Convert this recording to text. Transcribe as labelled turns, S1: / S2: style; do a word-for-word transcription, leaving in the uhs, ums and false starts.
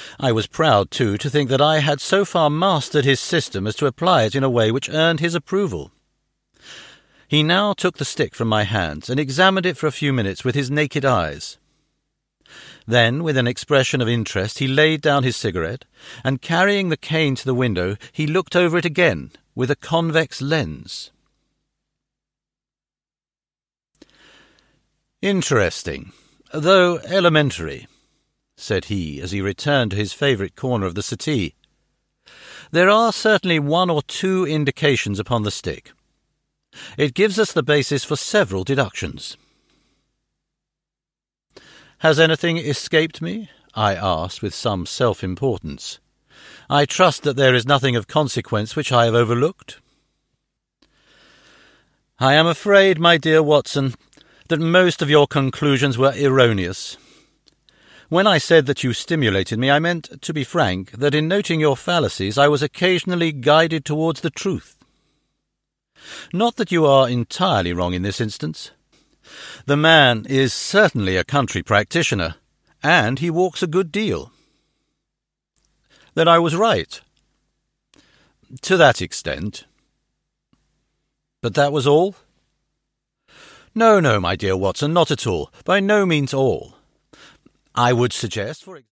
S1: I was proud, too, to think that I had so far mastered his system as to apply it in a way which earned his approval. He now took the stick from my hands and examined it for a few minutes with his naked eyes. Then, with an expression of interest, he laid down his cigarette, and carrying the cane to the window, he looked over it again with a convex lens. "Interesting, though elementary," said he, as he returned to his favourite corner of the settee. "There are certainly one or two indications upon the stick. It gives us the basis for several deductions." "Has anything escaped me?" I asked with some self-importance. "I trust that there is nothing of consequence which I have overlooked." "I am afraid, my dear Watson, that most of your conclusions were erroneous. When I said that you stimulated me, I meant, to be frank, that in noting your fallacies I was occasionally guided towards the truth. Not that you are entirely wrong in this instance. The man is certainly a country practitioner, and he walks a good deal." "Then I was right?" "To that extent." "But that was all?" "No, no, my dear Watson, not at all. By no means all. I would suggest, for example,